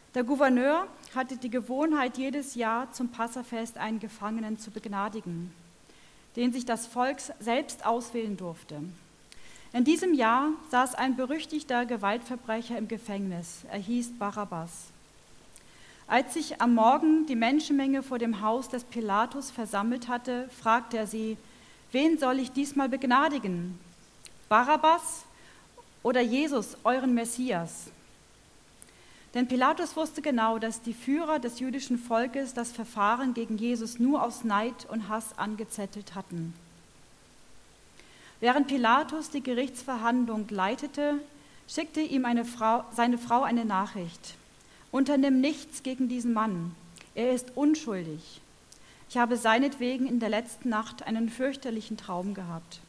Der Gouverneur hatte die Gewohnheit, jedes Jahr zum Passafest einen Gefangenen zu begnadigen, den sich das Volk selbst auswählen durfte. In diesem Jahr saß ein berüchtigter Gewaltverbrecher im Gefängnis. Er hieß Barabbas. Als sich am Morgen die Menschenmenge vor dem Haus des Pilatus versammelt hatte, fragte er sie: Wen soll ich diesmal begnadigen? Barabbas oder Jesus, euren Messias? Denn Pilatus wusste genau, dass die Führer des jüdischen Volkes das Verfahren gegen Jesus nur aus Neid und Hass angezettelt hatten. Während Pilatus die Gerichtsverhandlung leitete, schickte ihm seine Frau eine Nachricht: Unternimm nichts gegen diesen Mann, er ist unschuldig. Ich habe seinetwegen in der letzten Nacht einen fürchterlichen Traum gehabt.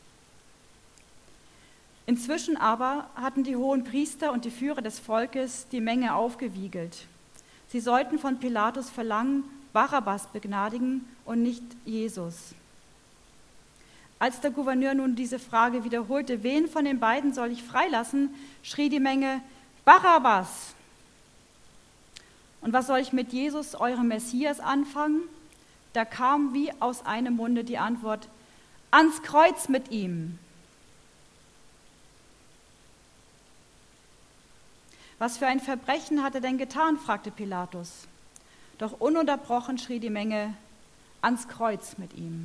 Inzwischen aber hatten die hohen Priester und die Führer des Volkes die Menge aufgewiegelt. Sie sollten von Pilatus verlangen, Barabbas begnadigen und nicht Jesus. Als der Gouverneur nun diese Frage wiederholte, wen von den beiden soll ich freilassen, schrie die Menge: Barabbas! Und was soll ich mit Jesus, eurem Messias, anfangen? Da kam wie aus einem Munde die Antwort: ans Kreuz mit ihm! Was für ein Verbrechen hat er denn getan, fragte Pilatus. Doch ununterbrochen schrie die Menge: ans Kreuz mit ihm!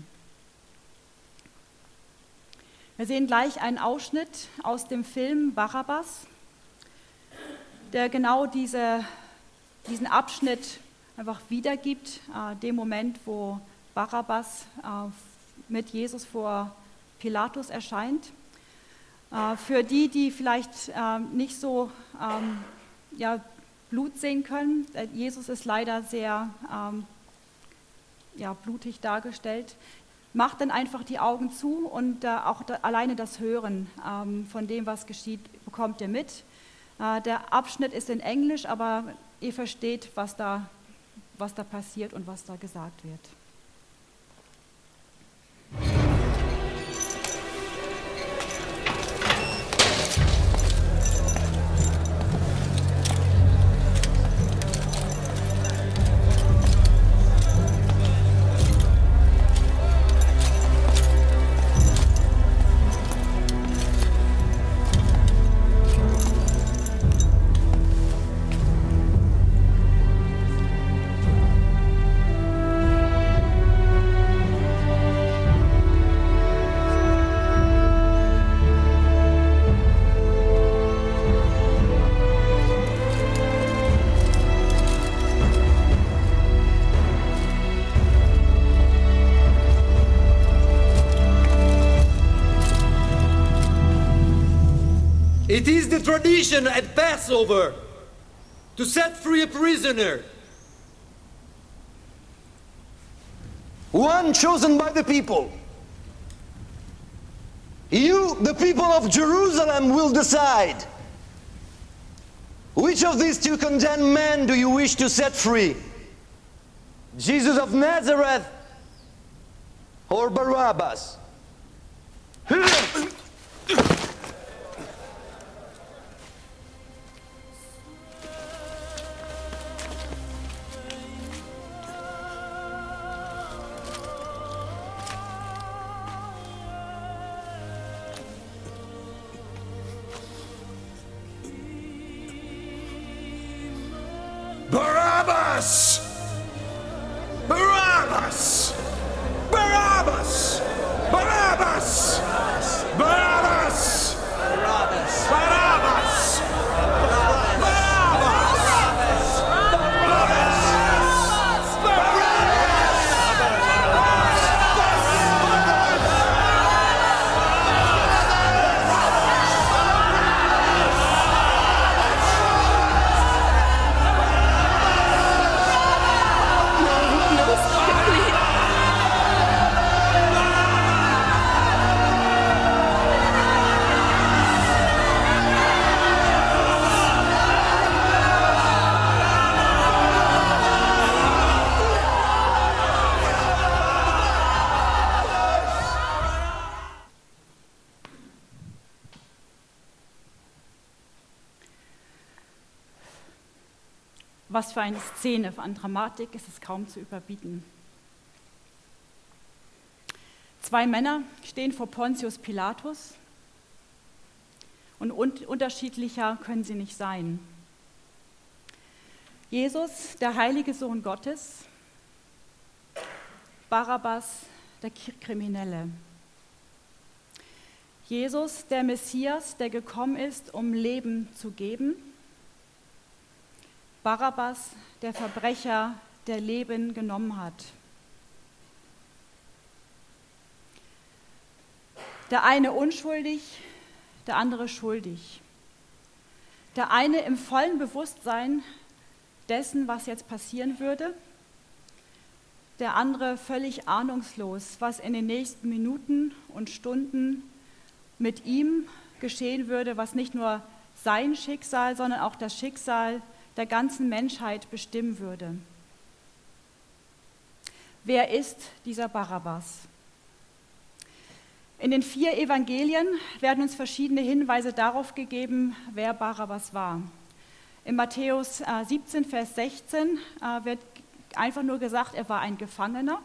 Wir sehen gleich einen Ausschnitt aus dem Film Barabbas, der genau diesen Abschnitt einfach wiedergibt, dem Moment, wo Barabbas mit Jesus vor Pilatus erscheint. Für die vielleicht nicht so Blut sehen können, Jesus ist leider sehr blutig dargestellt, macht dann einfach die Augen zu und alleine das Hören von dem, was geschieht, bekommt ihr mit. Der Abschnitt ist in Englisch, aber ihr versteht, was da passiert und was da gesagt wird. It is the tradition at Passover to set free a prisoner. One chosen by the people. You, the people of Jerusalem, will decide. Which of these two condemned men do you wish to set free? Jesus of Nazareth or Barabbas? Barabbas! Barabbas! Barabbas! Barabbas! Barabbas! Barabbas! Barabbas! Was für eine Szene, an Dramatik ist es kaum zu überbieten. 2 Männer stehen vor Pontius Pilatus und unterschiedlicher können sie nicht sein. Jesus, der heilige Sohn Gottes, Barabbas, der Kriminelle. Jesus, der Messias, der gekommen ist, um Leben zu geben. Barabbas, der Verbrecher, der Leben genommen hat. Der eine unschuldig, der andere schuldig. Der eine im vollen Bewusstsein dessen, was jetzt passieren würde. Der andere völlig ahnungslos, was in den nächsten Minuten und Stunden mit ihm geschehen würde, was nicht nur sein Schicksal, sondern auch das Schicksal der ganzen Menschheit bestimmen würde. Wer ist dieser Barabbas? In den 4 Evangelien werden uns verschiedene Hinweise darauf gegeben, wer Barabbas war. In Matthäus 17, Vers 16 wird einfach nur gesagt, er war ein Gefangener.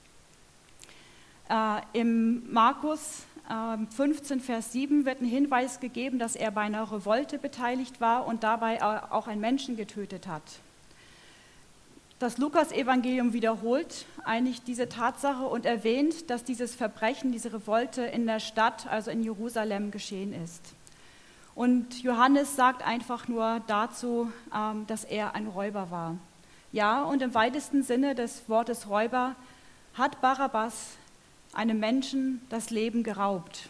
Im Markus 15, Vers 7 wird ein Hinweis gegeben, dass er bei einer Revolte beteiligt war und dabei auch einen Menschen getötet hat. Das Lukas-Evangelium wiederholt eigentlich diese Tatsache und erwähnt, dass dieses Verbrechen, diese Revolte in der Stadt, also in Jerusalem, geschehen ist. Und Johannes sagt einfach nur dazu, dass er ein Räuber war. Ja, und im weitesten Sinne des Wortes Räuber hat Barabbas einem Menschen das Leben geraubt.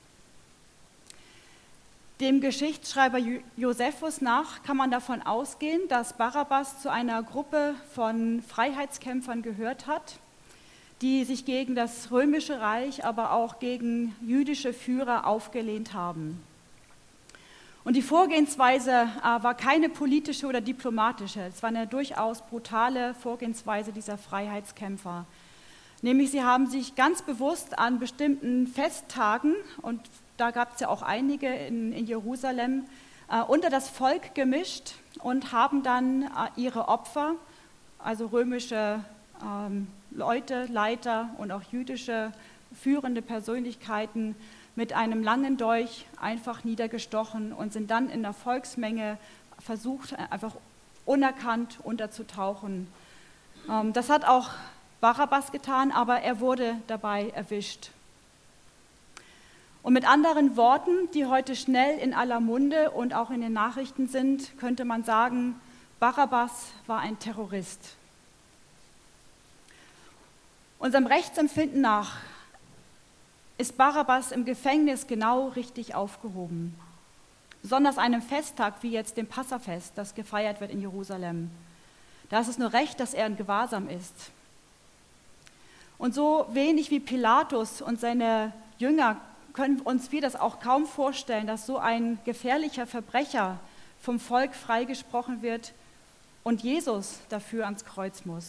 Dem Geschichtsschreiber Josephus nach kann man davon ausgehen, dass Barabbas zu einer Gruppe von Freiheitskämpfern gehört hat, die sich gegen das Römische Reich, aber auch gegen jüdische Führer aufgelehnt haben. Und die Vorgehensweise war keine politische oder diplomatische, es war eine durchaus brutale Vorgehensweise dieser Freiheitskämpfer. Nämlich sie haben sich ganz bewusst an bestimmten Festtagen, und da gab es ja auch einige in Jerusalem, unter das Volk gemischt und haben dann ihre Opfer, also römische Leute, Leiter und auch jüdische führende Persönlichkeiten, mit einem langen Dolch einfach niedergestochen und sind dann in der Volksmenge versucht, einfach unerkannt unterzutauchen. Das hat auch Barabbas getan, aber er wurde dabei erwischt. Und mit anderen Worten, die heute schnell in aller Munde und auch in den Nachrichten sind, könnte man sagen, Barabbas war ein Terrorist. Unserem Rechtsempfinden nach ist Barabbas im Gefängnis genau richtig aufgehoben. Besonders einem Festtag wie jetzt dem Passafest, das gefeiert wird in Jerusalem. Da ist es nur recht, dass er in Gewahrsam ist. Und so wenig wie Pilatus und seine Jünger können uns wir das auch kaum vorstellen, dass so ein gefährlicher Verbrecher vom Volk freigesprochen wird und Jesus dafür ans Kreuz muss.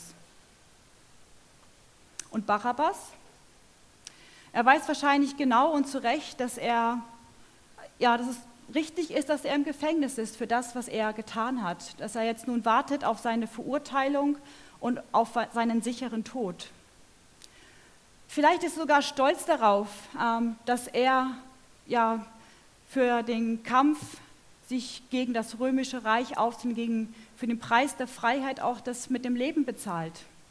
Und Barabbas? Er weiß wahrscheinlich genau und zu Recht, dass es richtig ist, dass er im Gefängnis ist für das, was er getan hat. Dass er jetzt nun wartet auf seine Verurteilung und auf seinen sicheren Tod. Vielleicht ist er sogar stolz darauf, dass er für den Kampf sich gegen das Römische Reich aufzieht, für den Preis der Freiheit auch das mit dem Leben bezahlt.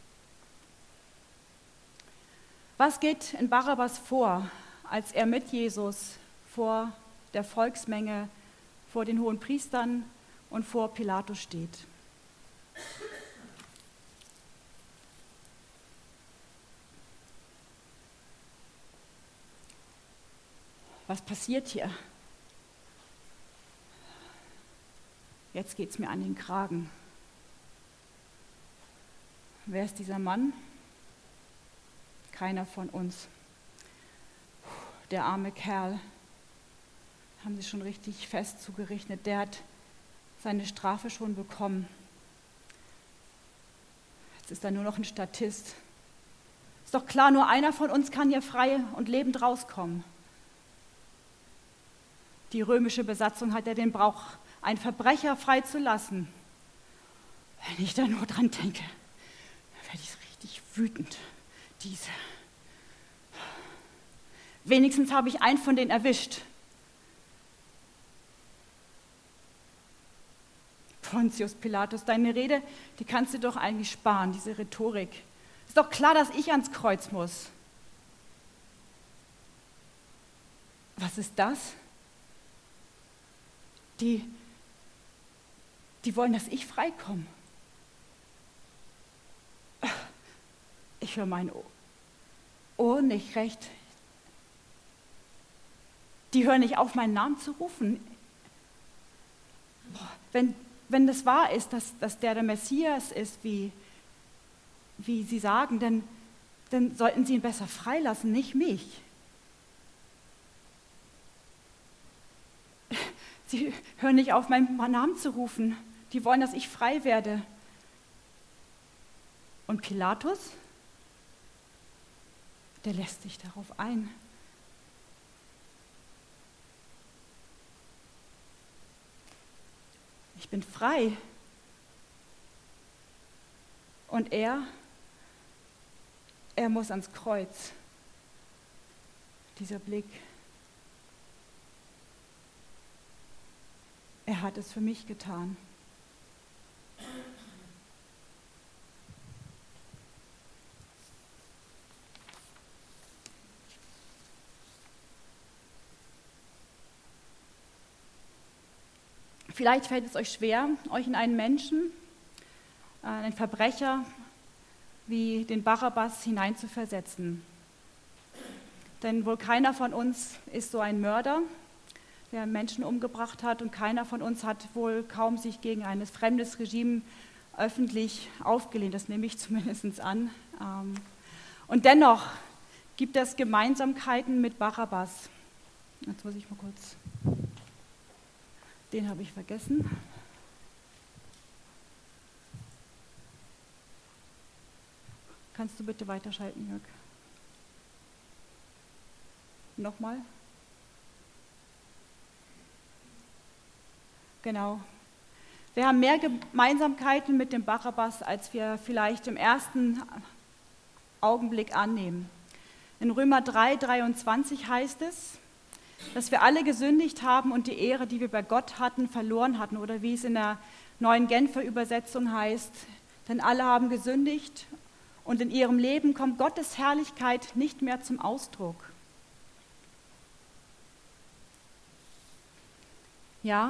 Was geht in Barabbas vor, als er mit Jesus vor der Volksmenge, vor den Hohenpriestern und vor Pilatus steht? Was passiert hier? Jetzt geht es mir an den Kragen. Wer ist dieser Mann? Keiner von uns. Der arme Kerl, haben Sie schon richtig fest zugerechnet, der hat seine Strafe schon bekommen. Jetzt ist er nur noch ein Statist. Ist doch klar, nur einer von uns kann hier frei und lebend rauskommen. Die römische Besatzung hat ja den Brauch, einen Verbrecher freizulassen. Wenn ich da nur dran denke, werde ich richtig wütend. Diese. Wenigstens habe ich einen von denen erwischt. Pontius Pilatus, deine Rede, die kannst du doch eigentlich sparen, diese Rhetorik. Ist doch klar, dass ich ans Kreuz muss. Was ist das? Die wollen, dass ich freikomme. Ich höre mein Ohr nicht recht. Die hören nicht auf, meinen Namen zu rufen. Wenn das wahr ist, dass der Messias ist, wie Sie sagen, dann sollten Sie ihn besser freilassen, nicht mich. Sie hören nicht auf, meinen Namen zu rufen. Die wollen, dass ich frei werde. Und Pilatus, der lässt sich darauf ein. Ich bin frei. Und er muss ans Kreuz. Dieser Blick. Er hat es für mich getan. Vielleicht fällt es euch schwer, euch in einen Menschen, einen Verbrecher wie den Barabbas hineinzuversetzen. Denn wohl keiner von uns ist so ein Mörder, der Menschen umgebracht hat, und keiner von uns hat wohl kaum sich gegen ein fremdes Regime öffentlich aufgelehnt, das nehme ich zumindest an. Und dennoch gibt es Gemeinsamkeiten mit Barabbas. Jetzt muss ich mal kurz... Den habe ich vergessen. Kannst du bitte weiterschalten, Jörg? Nochmal? Genau. Wir haben mehr Gemeinsamkeiten mit dem Barabbas, als wir vielleicht im ersten Augenblick annehmen. In Römer 3,23 heißt es, dass wir alle gesündigt haben und die Ehre, die wir bei Gott hatten, verloren hatten. Oder wie es in der neuen Genfer Übersetzung heißt, denn alle haben gesündigt und in ihrem Leben kommt Gottes Herrlichkeit nicht mehr zum Ausdruck. Ja,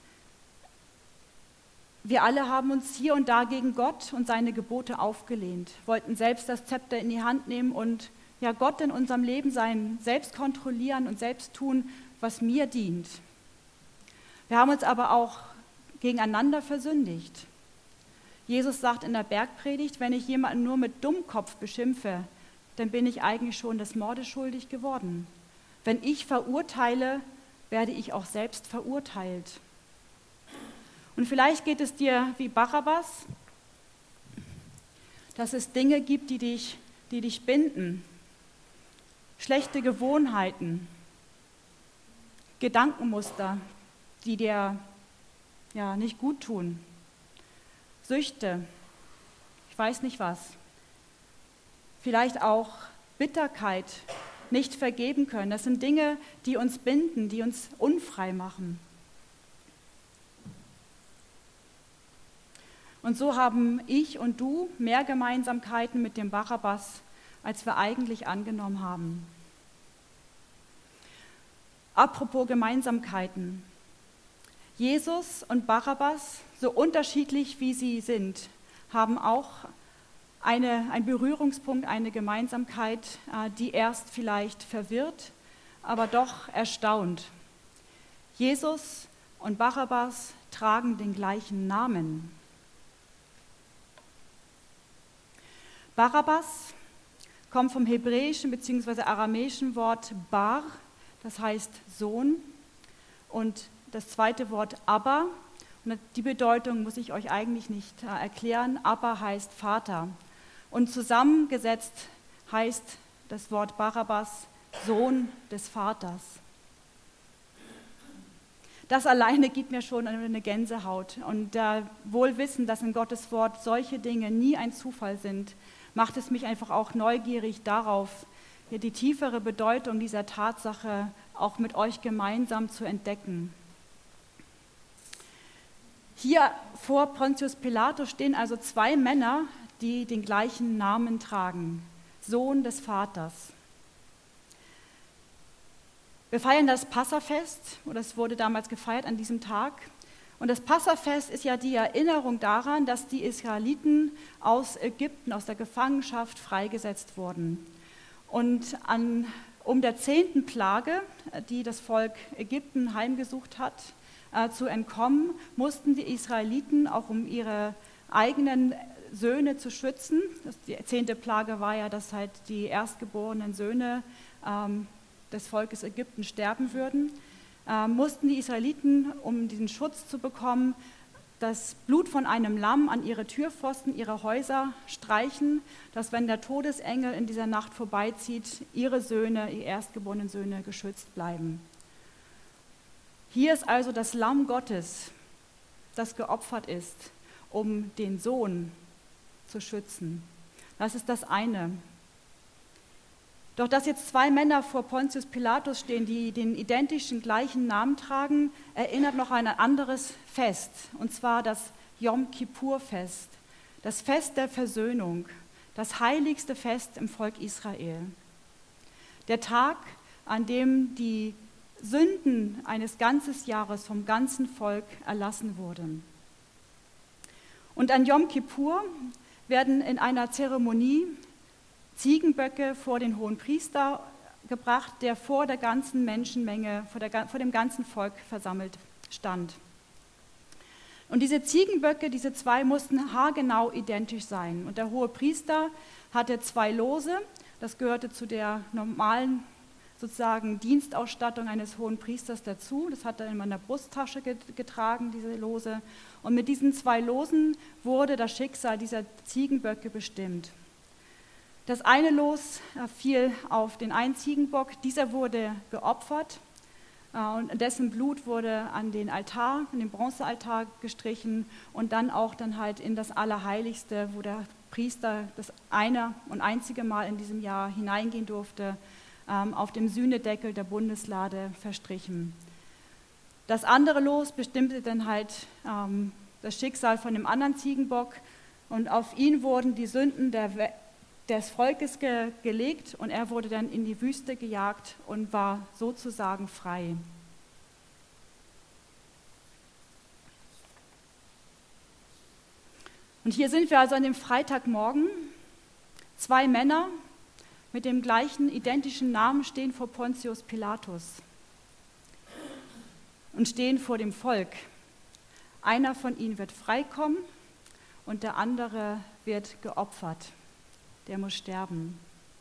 wir alle haben uns hier und da gegen Gott und seine Gebote aufgelehnt, wollten selbst das Zepter in die Hand nehmen und ja, Gott in unserem Leben sein, selbst kontrollieren und selbst tun, was mir dient. Wir haben uns aber auch gegeneinander versündigt. Jesus sagt in der Bergpredigt, wenn ich jemanden nur mit Dummkopf beschimpfe, dann bin ich eigentlich schon des Mordes schuldig geworden. Wenn ich verurteile, werde ich auch selbst verurteilt. Und vielleicht geht es dir wie Barabbas, dass es Dinge gibt, die dich binden. Schlechte Gewohnheiten, Gedankenmuster, die dir ja nicht gut tun, Süchte, ich weiß nicht was, vielleicht auch Bitterkeit, nicht vergeben können. Das sind Dinge, die uns binden, die uns unfrei machen. Und so haben ich und du mehr Gemeinsamkeiten mit dem Barabbas, als wir eigentlich angenommen haben. Apropos Gemeinsamkeiten. Jesus und Barabbas, so unterschiedlich wie sie sind, haben auch einen Berührungspunkt, eine Gemeinsamkeit, die erst vielleicht verwirrt, aber doch erstaunt. Jesus und Barabbas tragen den gleichen Namen. Barabbas kommt vom hebräischen bzw. aramäischen Wort Bar, das heißt Sohn, und das zweite Wort Abba, und die Bedeutung muss ich euch eigentlich nicht erklären, Abba heißt Vater. Und zusammengesetzt heißt das Wort Barabbas Sohn des Vaters. Das alleine gibt mir schon eine Gänsehaut. Und wohl wissen, dass in Gottes Wort solche Dinge nie ein Zufall sind, macht es mich einfach auch neugierig darauf, hier die tiefere Bedeutung dieser Tatsache auch mit euch gemeinsam zu entdecken. Hier vor Pontius Pilatus stehen also zwei Männer, die den gleichen Namen tragen, Sohn des Vaters. Wir feiern das Passafest, oder es wurde damals gefeiert an diesem Tag. Und das Passafest ist ja die Erinnerung daran, dass die Israeliten aus Ägypten, aus der Gefangenschaft freigesetzt wurden. Und um der 10. Plage, die das Volk Ägypten heimgesucht hat, zu entkommen, mussten die Israeliten, auch um ihre eigenen Söhne zu schützen, die 10. Plage war ja, dass halt die erstgeborenen Söhne des Volkes Ägypten sterben würden, mussten die Israeliten, um diesen Schutz zu bekommen, das Blut von einem Lamm an ihre Türpfosten, ihre Häuser streichen, dass wenn der Todesengel in dieser Nacht vorbeizieht, ihre erstgeborenen Söhne geschützt bleiben. Hier ist also das Lamm Gottes, das geopfert ist, um den Sohn zu schützen. Das ist das eine. Doch dass jetzt zwei Männer vor Pontius Pilatus stehen, die den identischen gleichen Namen tragen, erinnert noch an ein anderes Fest, und zwar das Yom Kippur-Fest, das Fest der Versöhnung, das heiligste Fest im Volk Israel. Der Tag, an dem die Sünden eines ganzen Jahres vom ganzen Volk erlassen wurden. Und an Yom Kippur werden in einer Zeremonie Ziegenböcke vor den Hohenpriester gebracht, der vor der ganzen Menschenmenge, vor dem ganzen Volk versammelt stand. Und diese Ziegenböcke, diese zwei, mussten haargenau identisch sein. Und der Hohepriester hatte zwei Lose, das gehörte zu der normalen sozusagen Dienstausstattung eines Hohenpriesters dazu. Das hat er in meiner Brusttasche getragen, diese Lose. Und mit diesen zwei Losen wurde das Schicksal dieser Ziegenböcke bestimmt. Das eine Los fiel auf den einen Ziegenbock, dieser wurde geopfert und dessen Blut wurde an den Altar, an den Bronzealtar gestrichen und dann halt in das Allerheiligste, wo der Priester das eine und einzige Mal in diesem Jahr hineingehen durfte, auf dem Sühnedeckel der Bundeslade verstrichen. Das andere Los bestimmte dann halt das Schicksal von dem anderen Ziegenbock und auf ihn wurden die Sünden des Volkes gelegt und er wurde dann in die Wüste gejagt und war sozusagen frei. Und hier sind wir also an dem Freitagmorgen. Zwei Männer mit dem gleichen identischen Namen stehen vor Pontius Pilatus und stehen vor dem Volk. Einer von ihnen wird freikommen und der andere wird geopfert. Der muss sterben.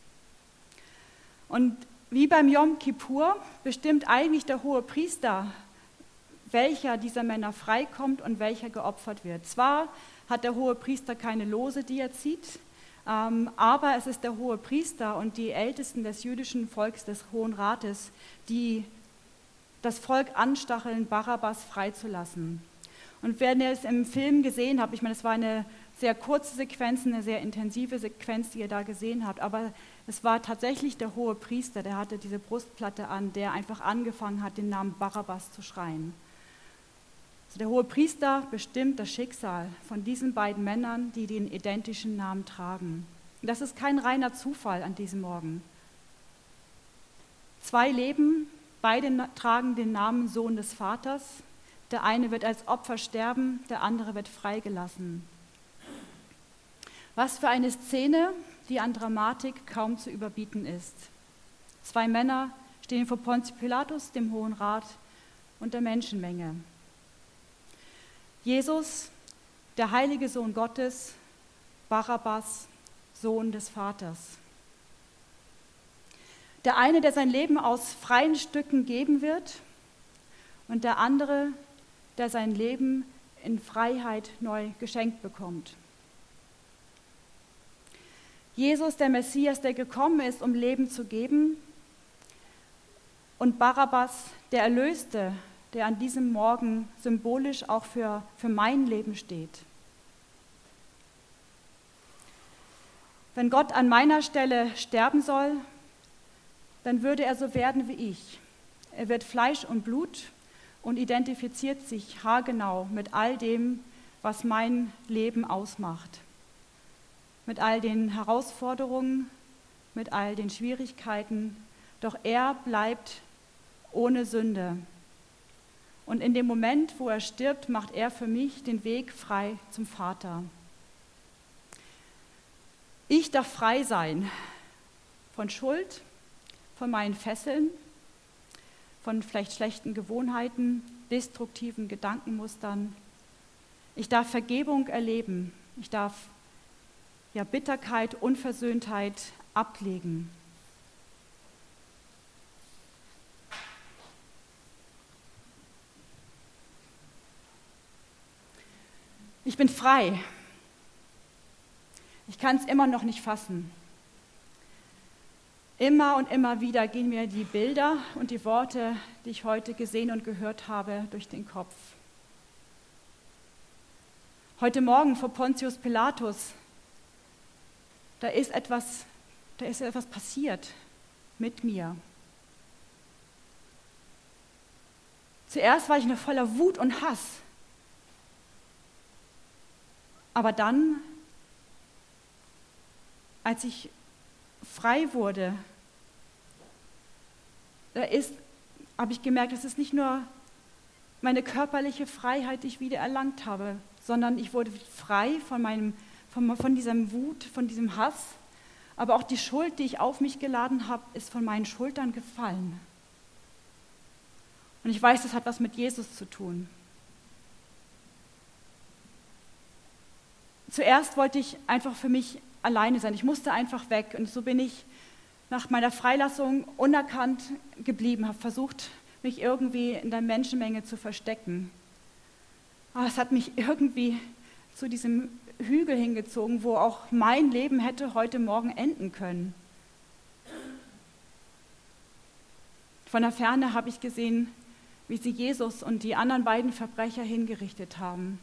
Und wie beim Yom Kippur bestimmt eigentlich der Hohepriester, welcher dieser Männer freikommt und welcher geopfert wird. Zwar hat der Hohepriester keine Lose, die er zieht, aber es ist der Hohepriester und die Ältesten des jüdischen Volkes, des Hohen Rates, die das Volk anstacheln, Barabbas freizulassen. Und wenn ihr es im Film gesehen habt, ich meine, es war eine sehr kurze Sequenz, eine sehr intensive Sequenz, die ihr da gesehen habt, aber es war tatsächlich der Hohepriester, der hatte diese Brustplatte an, der einfach angefangen hat, den Namen Barabbas zu schreien. Also der Hohepriester bestimmt das Schicksal von diesen beiden Männern, die den identischen Namen tragen. Und das ist kein reiner Zufall an diesem Morgen. Zwei leben, beide tragen den Namen Sohn des Vaters. Der eine wird als Opfer sterben, der andere wird freigelassen. Was für eine Szene, die an Dramatik kaum zu überbieten ist. Zwei Männer stehen vor Pontius Pilatus, dem Hohen Rat und der Menschenmenge. Jesus, der heilige Sohn Gottes, Barabbas, Sohn des Vaters. Der eine, der sein Leben aus freien Stücken geben wird, und der andere, der sein Leben in Freiheit neu geschenkt bekommt. Jesus, der Messias, der gekommen ist, um Leben zu geben, und Barabbas, der Erlöste, der an diesem Morgen symbolisch auch für mein Leben steht. Wenn Gott an meiner Stelle sterben soll, dann würde er so werden wie ich. Er wird Fleisch und Blut und identifiziert sich haargenau mit all dem, was mein Leben ausmacht. Mit all den Herausforderungen, mit all den Schwierigkeiten. Doch er bleibt ohne Sünde. Und in dem Moment, wo er stirbt, macht er für mich den Weg frei zum Vater. Ich darf frei sein von Schuld, von meinen Fesseln, von vielleicht schlechten Gewohnheiten, destruktiven Gedankenmustern. Ich darf Vergebung erleben. Ich darf Bitterkeit, Unversöhntheit ablegen. Ich bin frei. Ich kann es immer noch nicht fassen. Immer und immer wieder gehen mir die Bilder und die Worte, die ich heute gesehen und gehört habe, durch den Kopf. Heute Morgen vor Pontius Pilatus, da ist etwas passiert mit mir. Zuerst war ich noch voller Wut und Hass. Aber dann, als ich frei wurde, habe ich gemerkt, es ist nicht nur meine körperliche Freiheit, die ich wieder erlangt habe, sondern ich wurde frei von diesem Wut, von diesem Hass, aber auch die Schuld, die ich auf mich geladen habe, ist von meinen Schultern gefallen. Und ich weiß, das hat was mit Jesus zu tun. Zuerst wollte ich einfach für mich alleine sein. Ich musste einfach weg. Und so bin ich nach meiner Freilassung unerkannt geblieben, habe versucht, mich irgendwie in der Menschenmenge zu verstecken. Aber es hat mich irgendwie zu diesem Hügel hingezogen, wo auch mein Leben hätte heute Morgen enden können. Von der Ferne habe ich gesehen, wie sie Jesus und die anderen beiden Verbrecher hingerichtet haben.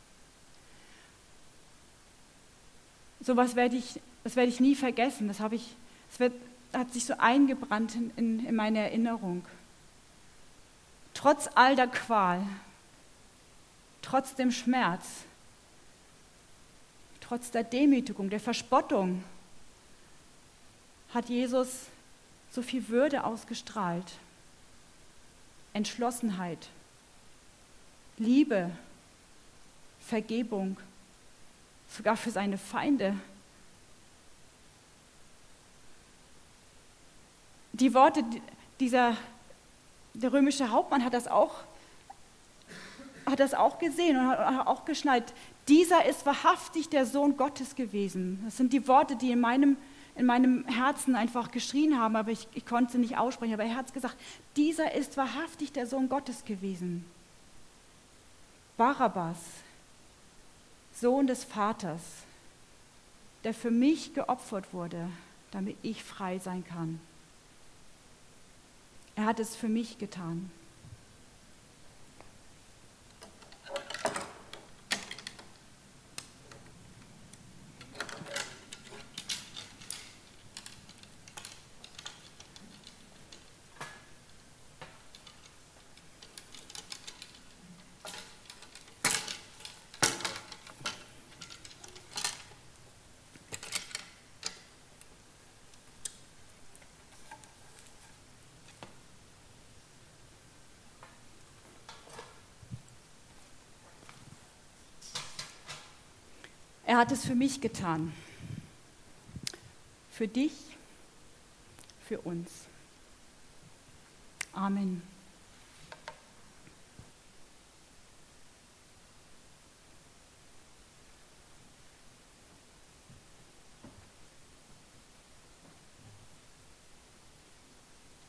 Sowas werde ich nie vergessen. Das hat sich so eingebrannt in meine Erinnerung. Trotz all der Qual, trotz dem Schmerz, trotz der Demütigung, der Verspottung, hat Jesus so viel Würde ausgestrahlt. Entschlossenheit, Liebe, Vergebung, sogar für seine Feinde. Die Worte, der römische Hauptmann hat das auch gesehen und hat auch geschnallt. Dieser ist wahrhaftig der Sohn Gottes gewesen. Das sind die Worte, die in meinem Herzen einfach geschrien haben, aber ich konnte sie nicht aussprechen. Aber er hat gesagt, dieser ist wahrhaftig der Sohn Gottes gewesen. Barabbas, Sohn des Vaters, der für mich geopfert wurde, damit ich frei sein kann. Er hat es für mich getan. Er hat es für mich getan. Für dich, für uns. Amen.